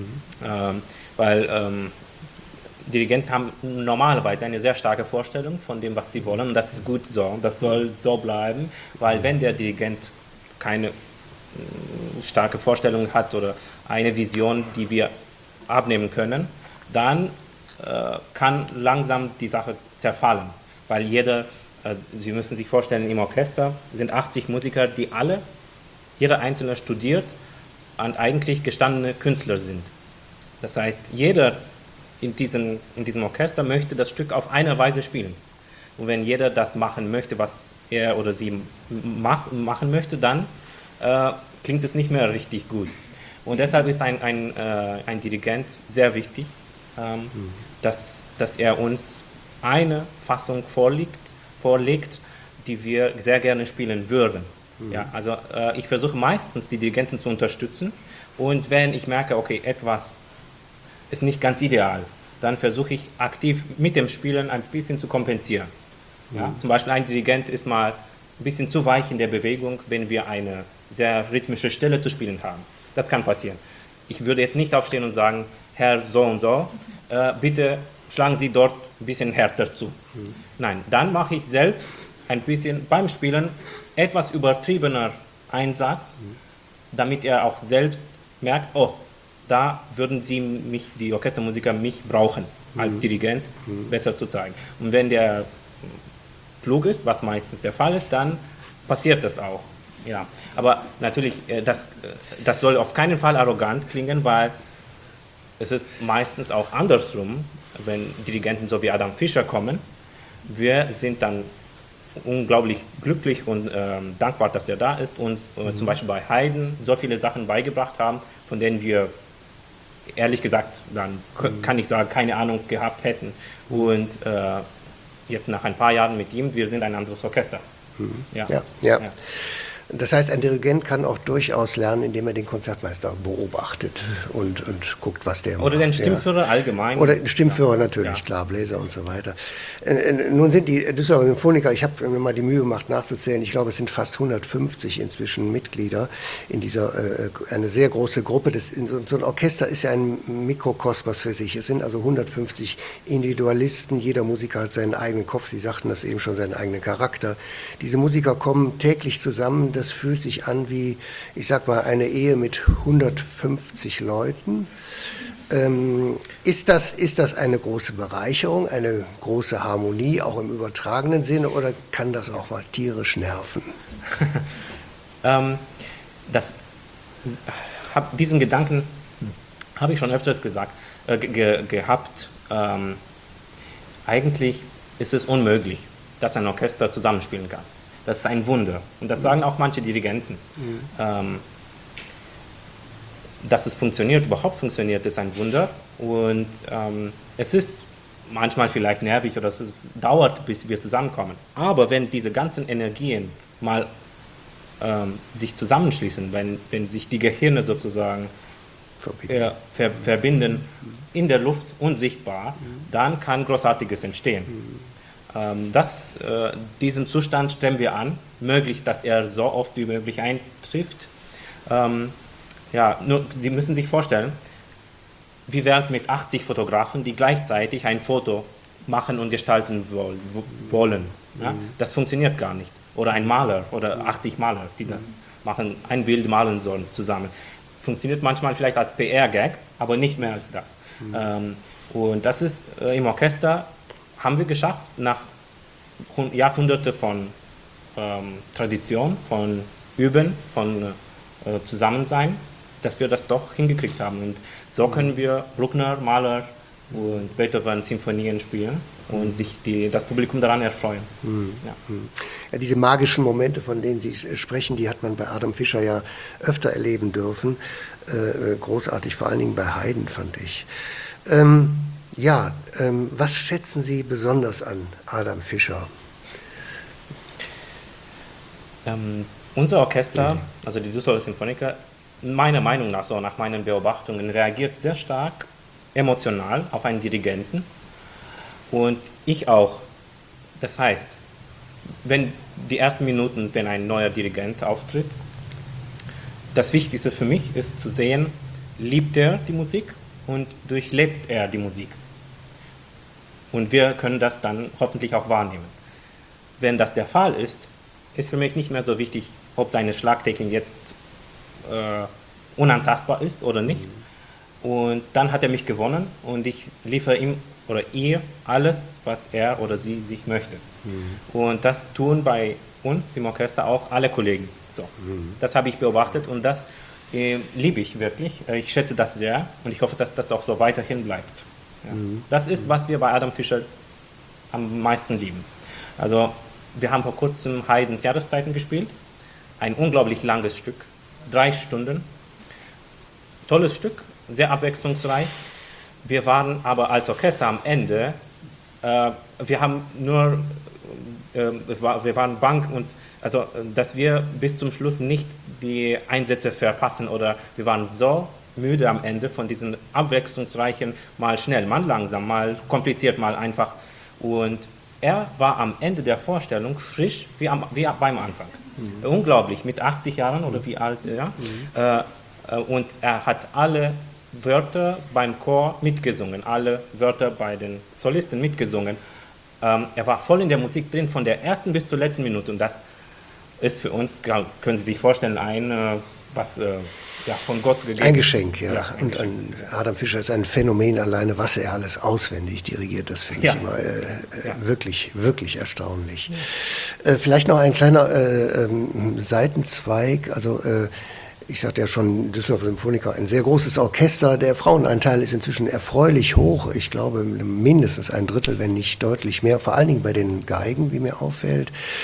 weil Dirigenten haben normalerweise eine sehr starke Vorstellung von dem, was sie wollen und das ist gut so, das soll so bleiben, weil wenn der Dirigent keine starke Vorstellung hat oder eine Vision, die wir abnehmen können, dann kann langsam die Sache zerfallen, weil Sie müssen sich vorstellen, im Orchester sind 80 Musiker, die jeder Einzelne studiert und eigentlich gestandene Künstler sind. Das heißt, jeder in diesem Orchester möchte das Stück auf eine Weise spielen. Und wenn jeder das machen möchte, was er oder sie machen möchte, dann klingt es nicht mehr richtig gut. Und deshalb ist ein Dirigent sehr wichtig, dass er uns eine Fassung vorlegt, die wir sehr gerne spielen würden. Ja, also ich versuche meistens, die Dirigenten zu unterstützen. Und wenn ich merke, okay, etwas ist nicht ganz ideal, dann versuche ich aktiv mit dem Spielen ein bisschen zu kompensieren. Ja? Zum Beispiel ein Dirigent ist mal ein bisschen zu weich in der Bewegung, wenn wir eine sehr rhythmische Stelle zu spielen haben. Das kann passieren. Ich würde jetzt nicht aufstehen und sagen, Herr so und so, bitte schlagen Sie dort ein bisschen härter zu. Nein, dann mache ich selbst ein bisschen beim Spielen etwas übertriebener Einsatz, damit er auch selbst merkt, oh, da würden die Orchestermusiker mich brauchen, als Dirigent besser zu zeigen. Und wenn der klug ist, was meistens der Fall ist, dann passiert das auch. Ja. Aber natürlich, das soll auf keinen Fall arrogant klingen, weil es ist meistens auch andersrum, wenn Dirigenten so wie Adam Fischer kommen. Wir sind dann unglaublich glücklich und dankbar, dass er da ist, uns zum Beispiel bei Haydn so viele Sachen beigebracht haben, von denen wir ehrlich gesagt, dann kann ich sagen, keine Ahnung gehabt hätten. Und jetzt nach ein paar Jahren mit ihm, wir sind ein anderes Orchester. Ja. Das heißt, ein Dirigent kann auch durchaus lernen, indem er den Konzertmeister beobachtet und guckt, was der macht. Oder den Stimmführer allgemein. Oder den Stimmführer natürlich, Ja. klar, Bläser und so weiter. Nun sind die Düsseldorfer Symphoniker, ich habe mir mal die Mühe gemacht nachzuzählen, ich glaube, es sind fast 150 inzwischen Mitglieder in dieser, eine sehr große Gruppe. So ein Orchester ist ja ein Mikrokosmos für sich. Es sind also 150 Individualisten, jeder Musiker hat seinen eigenen Kopf, Sie sagten das eben schon, seinen eigenen Charakter. Diese Musiker kommen täglich zusammen, das fühlt sich an wie, ich sag mal, eine Ehe mit 150 Leuten. Ist das eine große Bereicherung, eine große Harmonie, auch im übertragenen Sinne, oder kann das auch mal tierisch nerven? Diesen Gedanken habe ich schon öfters gehabt. Eigentlich ist es unmöglich, dass ein Orchester zusammenspielen kann. Das ist ein Wunder. Und das sagen auch manche Dirigenten. Dass es überhaupt funktioniert, ist ein Wunder. Und es ist manchmal vielleicht nervig oder es dauert, bis wir zusammenkommen. Aber wenn diese ganzen Energien mal sich zusammenschließen, wenn sich die Gehirne sozusagen verbinden in der Luft, unsichtbar, dann kann Großartiges entstehen. Diesen Zustand streben wir an, möglichst, dass er so oft wie möglich eintrifft. Nur, Sie müssen sich vorstellen, wie wäre es mit 80 Fotografen, die gleichzeitig ein Foto machen und gestalten wollen. Ja? Das funktioniert gar nicht. Oder ein Maler oder 80 Maler, die das machen, ein Bild malen sollen zusammen. Funktioniert manchmal vielleicht als PR-Gag, aber nicht mehr als das. Und das ist im Orchester, haben wir geschafft, nach Jahrhunderten von Tradition, von Üben, von Zusammensein, dass wir das doch hingekriegt haben. Und so können wir Bruckner, Mahler und Beethoven Sinfonien spielen und sich das Publikum daran erfreuen. Ja, diese magischen Momente, von denen Sie sprechen, die hat man bei Adam Fischer ja öfter erleben dürfen. Großartig, vor allen Dingen bei Haydn, fand ich. Was schätzen Sie besonders an Adam Fischer? Unser Orchester, also die Düsseldorfer Symphoniker, meiner Meinung nach, so nach meinen Beobachtungen, reagiert sehr stark emotional auf einen Dirigenten und ich auch. Das heißt, wenn die ersten Minuten, wenn ein neuer Dirigent auftritt, das Wichtigste für mich ist zu sehen, liebt er die Musik und durchlebt er die Musik. Und wir können das dann hoffentlich auch wahrnehmen. Wenn das der Fall ist, ist für mich nicht mehr so wichtig, ob seine Schlagtechnik jetzt unantastbar ist oder nicht. Und dann hat er mich gewonnen und ich liefere ihm oder ihr alles, was er oder sie sich möchte. Und das tun bei uns im Orchester auch alle Kollegen. So. Das habe ich beobachtet und das liebe ich wirklich. Ich schätze das sehr und ich hoffe, dass das auch so weiterhin bleibt. Ja. Das ist, was wir bei Adam Fischer am meisten lieben. Also wir haben vor kurzem Haydns Jahreszeiten gespielt. Ein unglaublich langes Stück, 3 Stunden. Tolles Stück, sehr abwechslungsreich. Wir waren aber als Orchester am Ende, wir waren bang und also, dass wir bis zum Schluss nicht die Einsätze verpassen oder wir waren so müde am Ende von diesen abwechslungsreichen, mal schnell, mal langsam, mal kompliziert, mal einfach. Und er war am Ende der Vorstellung frisch wie beim Anfang. Unglaublich, mit 80 Jahren oder wie alt, ja. Und er hat alle Wörter beim Chor mitgesungen, alle Wörter bei den Solisten mitgesungen. Er war voll in der Musik drin, von der ersten bis zur letzten Minute. Und das ist für uns, können Sie sich vorstellen, was von Gott gegeben ist. Ein Geschenk, ja. Ja, und Adam Fischer ist ein Phänomen alleine, was er alles auswendig dirigiert. Das finde ich immer wirklich, wirklich erstaunlich. Vielleicht noch ein kleiner Seitenzweig. Also ich sagte ja schon, Düsseldorfer Symphoniker, ein sehr großes Orchester. Der Frauenanteil ist inzwischen erfreulich hoch. Ich glaube, mindestens 1/3, wenn nicht deutlich mehr. Vor allen Dingen bei den Geigen, wie mir auffällt.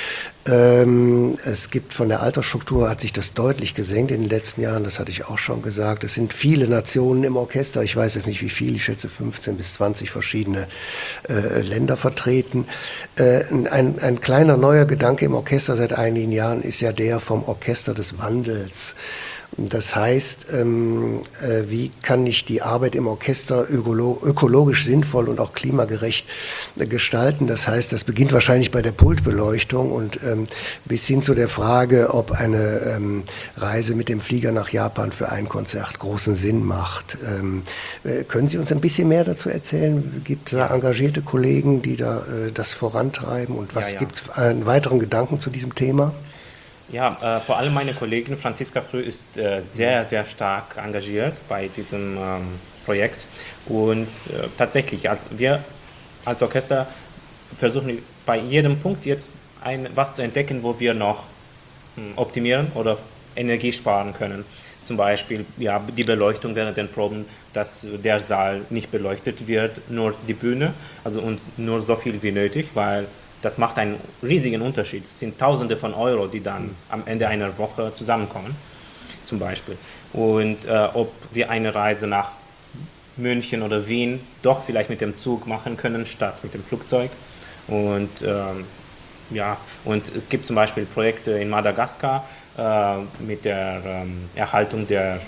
Es gibt von der Altersstruktur, hat sich das deutlich gesenkt in den letzten Jahren, das hatte ich auch schon gesagt. Es sind viele Nationen im Orchester, ich weiß jetzt nicht wie viel, ich schätze 15 bis 20 verschiedene Länder vertreten. Ein kleiner neuer Gedanke im Orchester seit einigen Jahren ist ja der vom Orchester des Wandels. Das heißt, wie kann ich die Arbeit im Orchester ökologisch sinnvoll und auch klimagerecht gestalten? Das heißt, das beginnt wahrscheinlich bei der Pultbeleuchtung und bis hin zu der Frage, ob eine Reise mit dem Flieger nach Japan für ein Konzert großen Sinn macht. Können Sie uns ein bisschen mehr dazu erzählen? Gibt es da engagierte Kollegen, die da das vorantreiben? Und was gibt es an weiteren Gedanken zu diesem Thema? Ja, vor allem meine Kollegin Franziska Früh ist sehr, sehr stark engagiert bei diesem Projekt. Und tatsächlich, wir als Orchester versuchen bei jedem Punkt jetzt was zu entdecken, wo wir noch optimieren oder Energie sparen können. Zum Beispiel die Beleuchtung während den Proben, dass der Saal nicht beleuchtet wird, nur die Bühne, also und nur so viel wie nötig, weil das macht einen riesigen Unterschied. Es sind Tausende von Euro, die dann am Ende einer Woche zusammenkommen, zum Beispiel. Und ob wir eine Reise nach München oder Wien doch vielleicht mit dem Zug machen können, statt mit dem Flugzeug. Und und es gibt zum Beispiel Projekte in Madagaskar mit der Erhaltung der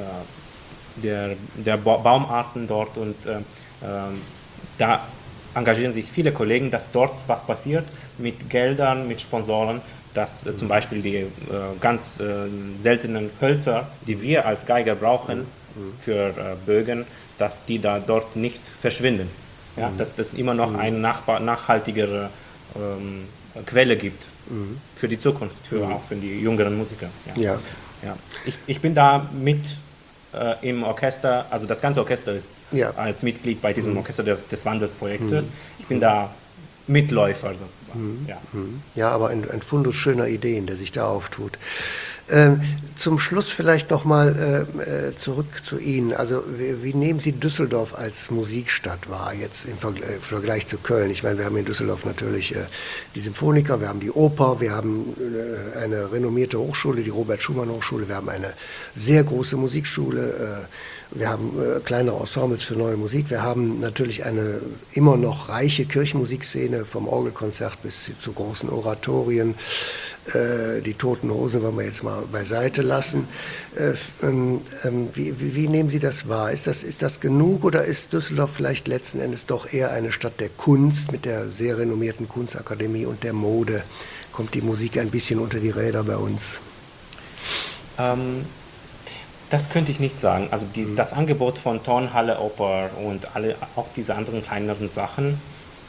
Baumarten dort und da engagieren sich viele Kollegen, dass dort was passiert mit Geldern, mit Sponsoren, dass zum Beispiel die ganz seltenen Hölzer, die wir als Geiger brauchen für Bögen, dass die da dort nicht verschwinden. Ja, dass das immer noch eine nachhaltigere Quelle gibt für die Zukunft, auch für die jüngeren Musiker. Ja. Ich bin da mit im Orchester, also das ganze Orchester ist als Mitglied bei diesem Orchester des Wandelsprojektes. Ich bin da Mitläufer sozusagen. Ja, aber ein Fundus schöner Ideen, der sich da auftut. Zum Schluss vielleicht nochmal zurück zu Ihnen. Also wie nehmen Sie Düsseldorf als Musikstadt wahr, jetzt im Vergleich zu Köln? Ich meine, wir haben in Düsseldorf natürlich die Symphoniker, wir haben die Oper, wir haben eine renommierte Hochschule, die Robert-Schumann-Hochschule, wir haben eine sehr große Musikschule, wir haben kleinere Ensembles für neue Musik. Wir haben natürlich eine immer noch reiche Kirchenmusikszene, vom Orgelkonzert bis zu großen Oratorien. Die Toten Hosen wollen wir jetzt mal beiseite lassen. Wie nehmen Sie das wahr? Ist das genug oder ist Düsseldorf vielleicht letzten Endes doch eher eine Stadt der Kunst mit der sehr renommierten Kunstakademie und der Mode? Kommt die Musik ein bisschen unter die Räder bei uns? Das könnte ich nicht sagen. Also das Angebot von Tonhalle, Oper und auch diese anderen kleineren Sachen,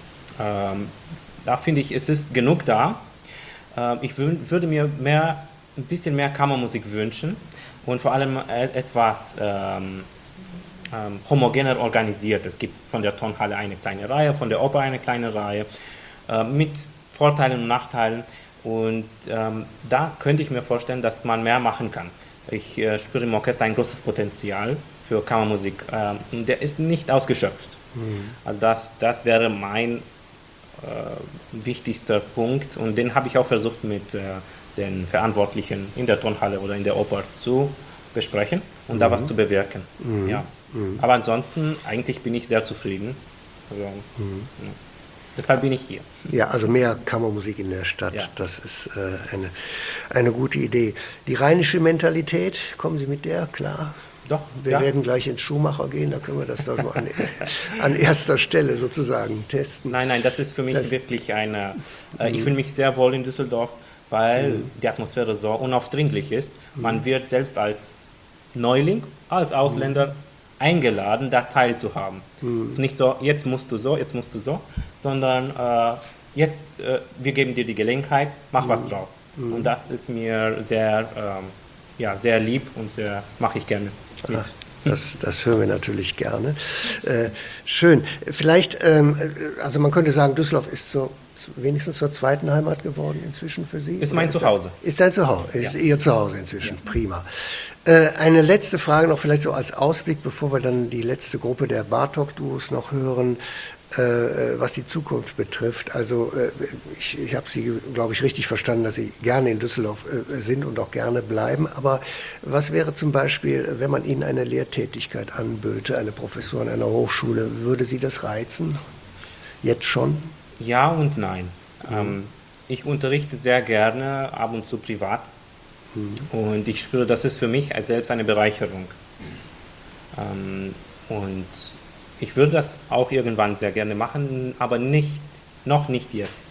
da finde ich, es ist genug da. Ich würde mir ein bisschen mehr Kammermusik wünschen und vor allem etwas homogener organisiert. Es gibt von der Tonhalle eine kleine Reihe, von der Oper eine kleine Reihe, mit Vorteilen und Nachteilen. Und da könnte ich mir vorstellen, dass man mehr machen kann. Ich spüre im Orchester ein großes Potenzial für Kammermusik. Der ist nicht ausgeschöpft. Also das wäre mein wichtigster Punkt. Und den habe ich auch versucht mit den Verantwortlichen in der Tonhalle oder in der Oper zu besprechen und da was zu bewirken. Ja. Aber ansonsten, eigentlich bin ich sehr zufrieden. Also, deshalb bin ich hier. Ja, also mehr Kammermusik in der Stadt, das ist eine gute Idee. Die rheinische Mentalität, kommen Sie mit der klar? Doch. Wir werden gleich ins Schuhmacher gehen, da können wir das doch mal an erster Stelle sozusagen testen. Nein, das ist für mich wirklich ich fühle mich sehr wohl in Düsseldorf, weil die Atmosphäre so unaufdringlich ist. Man wird selbst als Neuling, als Ausländer eingeladen, da teilzuhaben. Es ist nicht so, jetzt musst du so, sondern wir geben dir die Gelegenheit, mach was draus. Und das ist mir sehr lieb und mache ich gerne mit. Ach, das hören wir natürlich gerne. Schön. Vielleicht, also man könnte sagen, Düsseldorf ist so wenigstens zur zweiten Heimat geworden inzwischen für Sie? Ist mein Zuhause. Ist dein Zuhause, ist Ihr Zuhause inzwischen, prima. Eine letzte Frage noch, vielleicht so als Ausblick, bevor wir dann die letzte Gruppe der Bartók-Duos noch hören. was die Zukunft betrifft. Also ich habe Sie, glaube ich, richtig verstanden, dass Sie gerne in Düsseldorf sind und auch gerne bleiben. Aber was wäre zum Beispiel, wenn man Ihnen eine Lehrtätigkeit anböte, eine Professur an einer Hochschule, würde Sie das reizen? Jetzt schon? Ja und nein. Ich unterrichte sehr gerne, ab und zu privat. Und ich spüre, das ist für mich selbst eine Bereicherung. Und ich würde das auch irgendwann sehr gerne machen, aber noch nicht jetzt.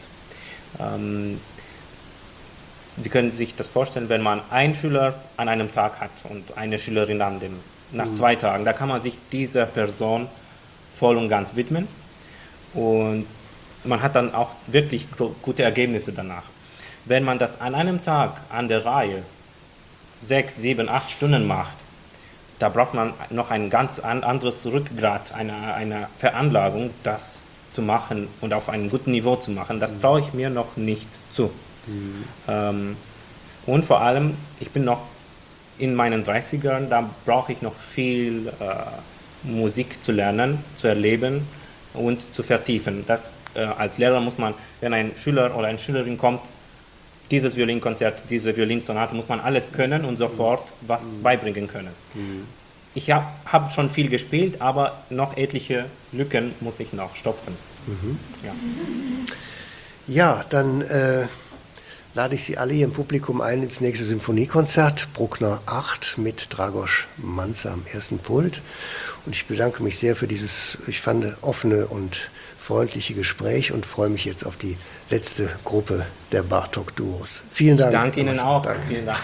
Sie können sich das vorstellen, wenn man einen Schüler an einem Tag hat und eine Schülerin nach 2 Tagen, da kann man sich dieser Person voll und ganz widmen und man hat dann auch wirklich gute Ergebnisse danach. Wenn man das an einem Tag an der Reihe 6, 7, 8 Stunden macht, da braucht man noch ein ganz anderes Rückgrat, eine Veranlagung, das zu machen und auf einem guten Niveau zu machen. Das traue ich mir noch nicht zu. Und vor allem, ich bin noch in meinen 30ern, da brauche ich noch viel Musik zu lernen, zu erleben und zu vertiefen. Als Lehrer muss man, wenn ein Schüler oder eine Schülerin kommt, dieses Violinkonzert, diese Violinsonate, muss man alles können und sofort was beibringen können. Ich hab schon viel gespielt, aber noch etliche Lücken muss ich noch stopfen. Ja, dann lade ich Sie alle hier im Publikum ein ins nächste Symphoniekonzert, Bruckner 8 mit Dragoš Manca am ersten Pult. Und ich bedanke mich sehr für dieses, ich fand, offene und freundliche Gespräch und freue mich jetzt auf die letzte Gruppe der Bartók-Duos. Vielen Dank. Danke Ihnen auch. Danke. Vielen Dank.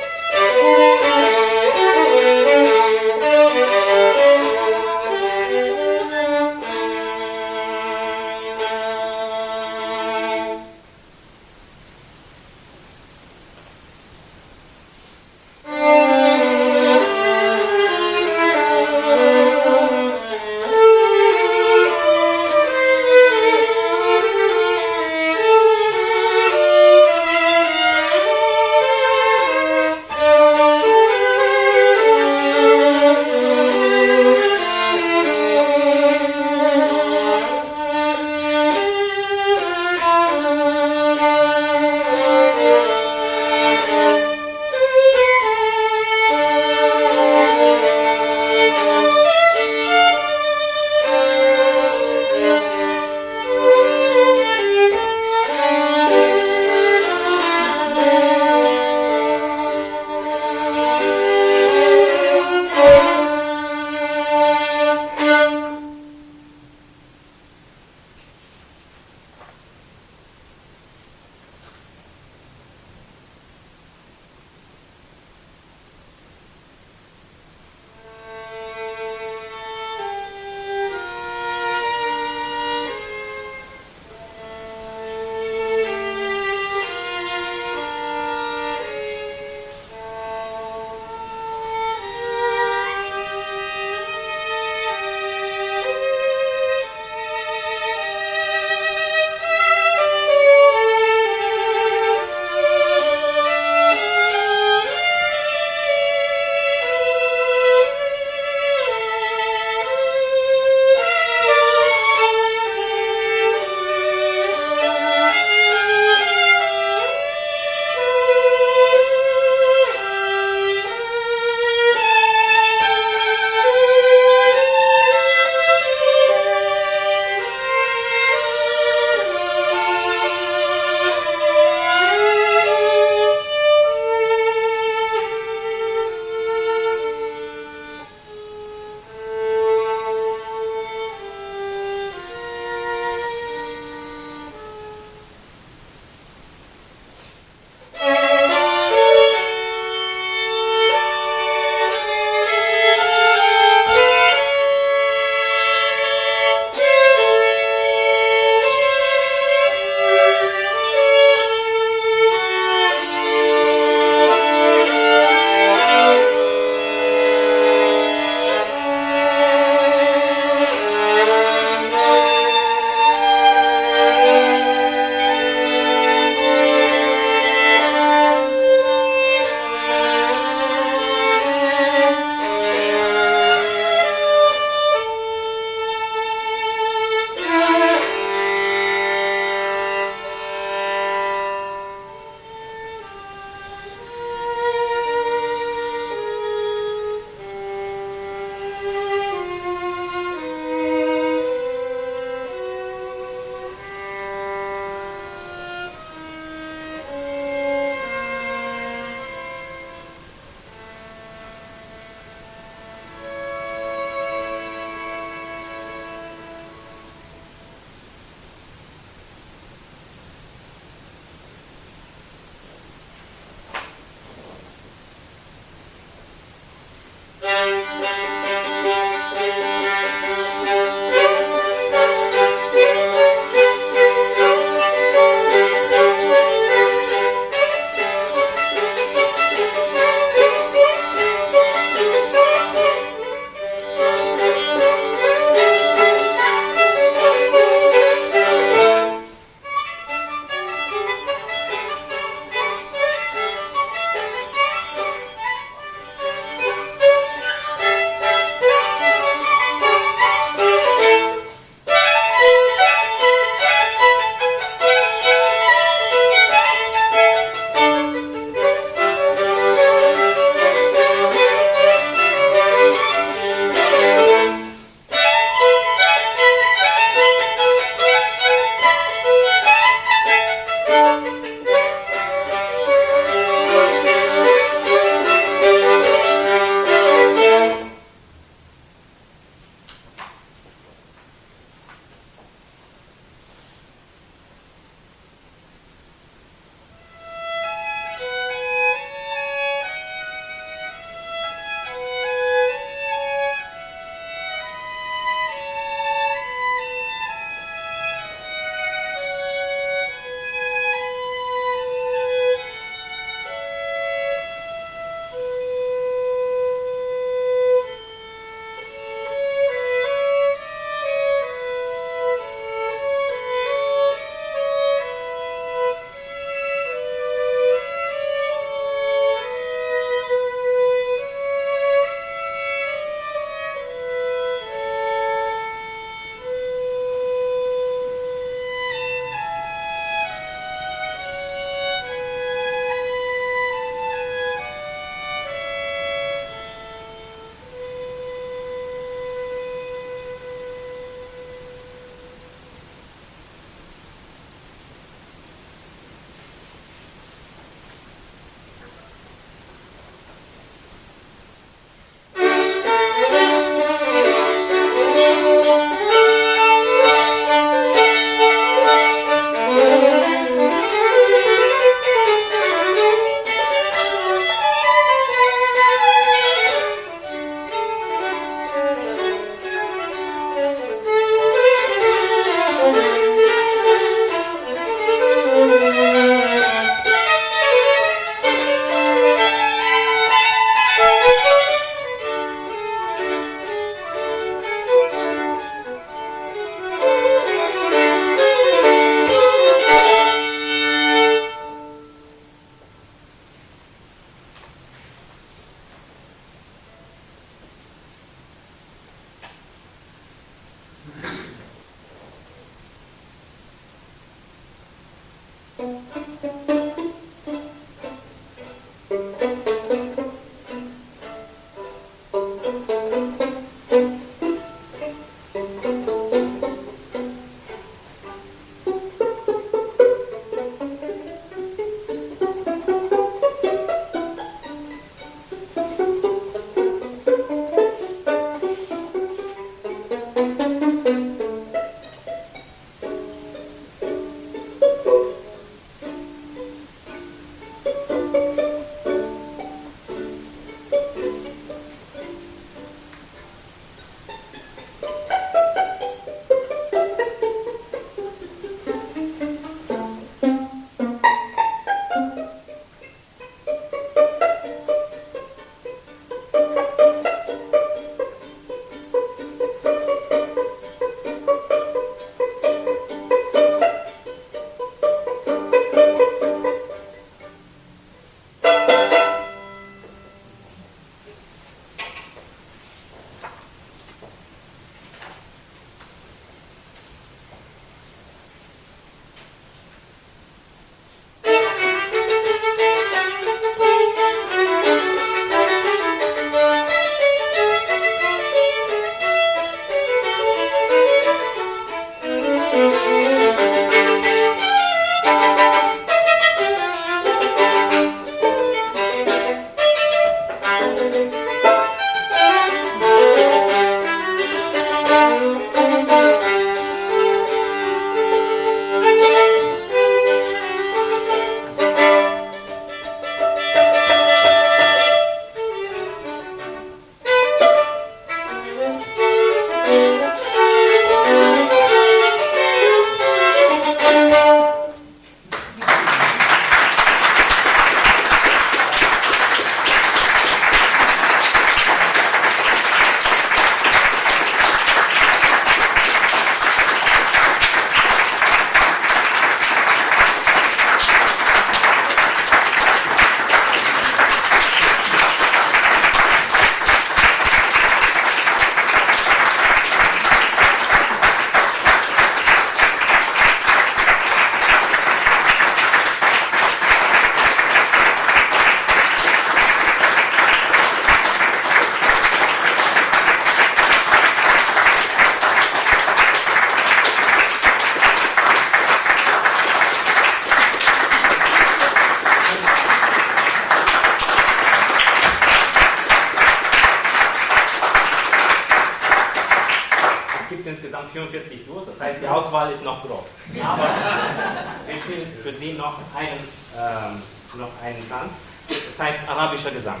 insgesamt 44 los, das heißt, die Auswahl ist noch groß. Aber wir spielen für Sie noch einen Tanz, das heißt arabischer Gesang.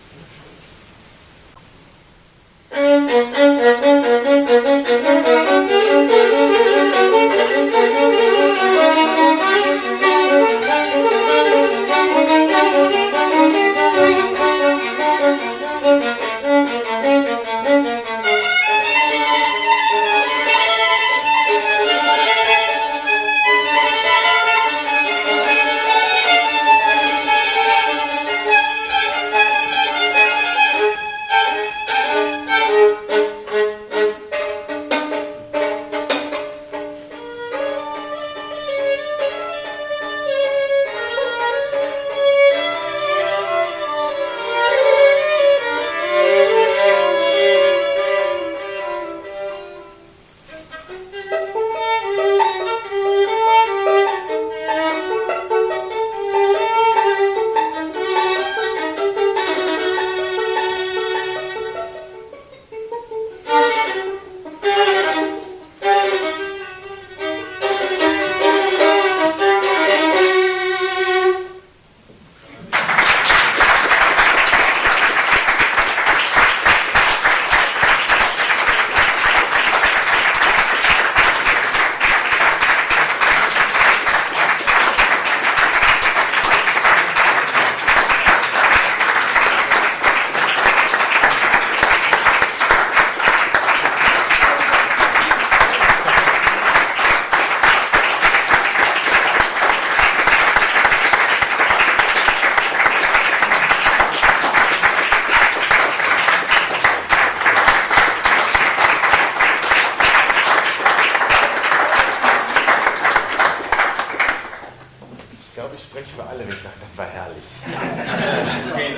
Ich spreche für alle, wenn ich sage, das war herrlich.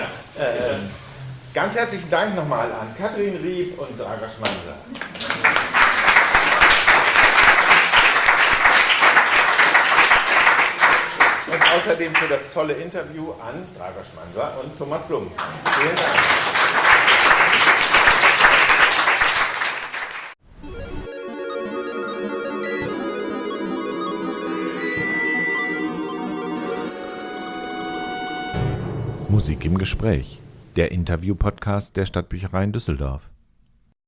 Ganz herzlichen Dank nochmal an Katrin Rieb und Dragoš Manža. Und außerdem für das tolle Interview an Dragoš Manža und Thomas Blum. Vielen Dank. Musik im Gespräch, der Interview-Podcast der Stadtbücherei in Düsseldorf.